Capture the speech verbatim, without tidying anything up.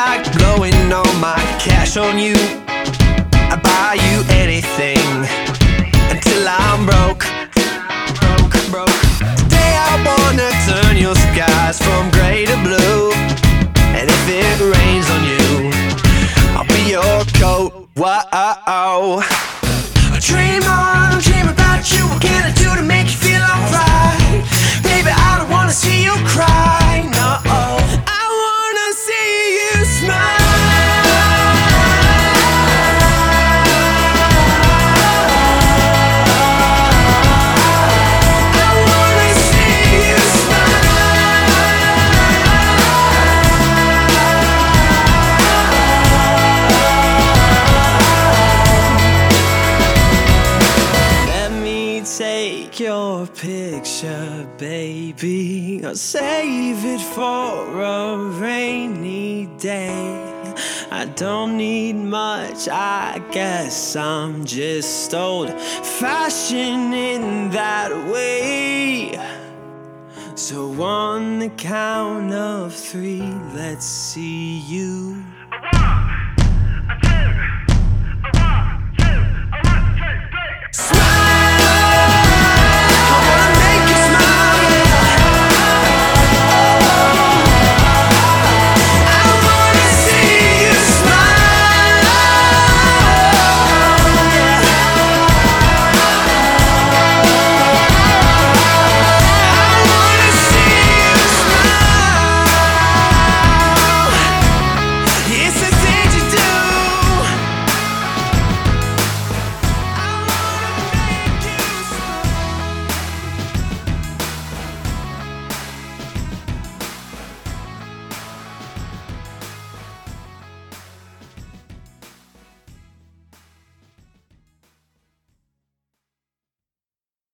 like blowing all my cash on you. I buy you anything until I'm broke, broke, broke. Today I wanna turn your skies from gray to blue, and if it rains on you, I'll be your coat. Whoa. Dream on, dream about you. What can I do to make you feel alright? Baby, I don't wanna see you cry, no. I wanna see you smile. Take your picture, baby. I'll save it for a rainy day. I don't need much, I guess I'm just old-fashioned in that way. So on the count of three, let's see you